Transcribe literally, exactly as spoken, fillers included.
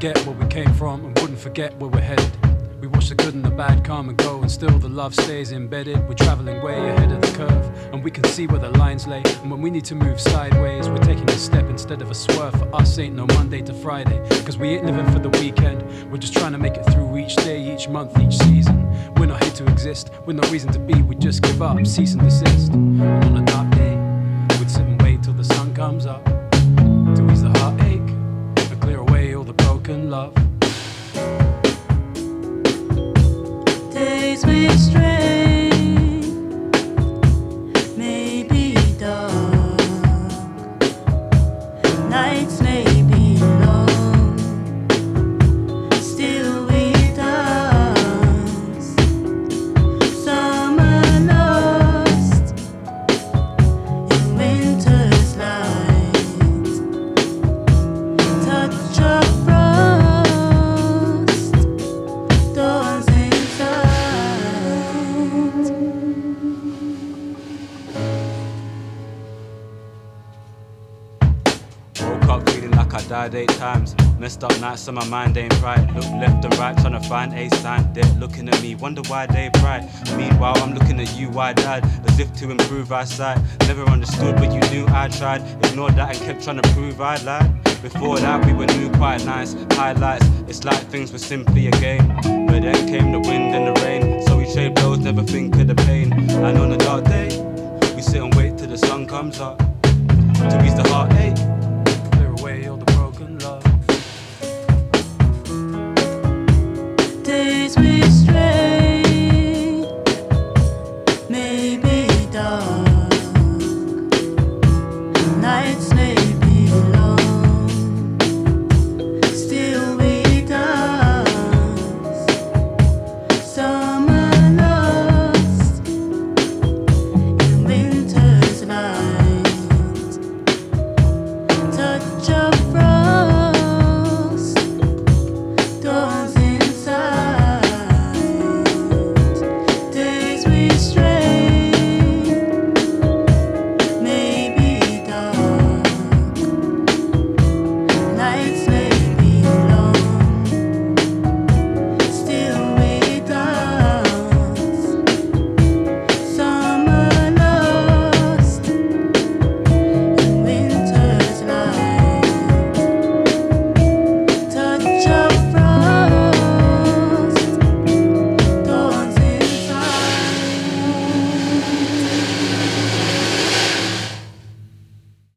forget where we came from and wouldn't forget where we're headed. We watch the good and the bad come and go, and still the love stays embedded. We're traveling way ahead of the curve, and we can see where the lines lay. And when we need to move sideways, we're taking a step instead of a swerve. For us ain't no Monday to Friday, cause we ain't living for the weekend. We're just trying to make it through each day, each month, each season. We're not here to exist, with no reason to be. We just give up, cease and desist. And on a dark day, we'd sit and wait till the sun comes up, to ease the heartache and clear away all the broken love. Days we stray, maybe dark. Nights may be long, still we dance. Summer lost in winter's light. Touch of frost, dawn's Woke up feeling like I died eight times. Messed up nights so my mind ain't right. Look left and right trying to find a sign. They're looking at me, wonder why they bright. Meanwhile I'm looking at you wide-eyed, as if to improve eyesight. Never understood but you knew I tried. Ignored that and kept trying to prove I lied. Before that we were new, quite nice. Highlights, it's like things were simply a game. But then came the wind and the rain, so we trade blows, never think of the pain. And on a dark day, we sit and wait till the sun comes up, to ease the heartache, Clear away all the broken love. days we stray, maybe dark. Nights may be long, still we dance. Summer lost in winter's light. Touch of frost, dawn's inside. Days we stray.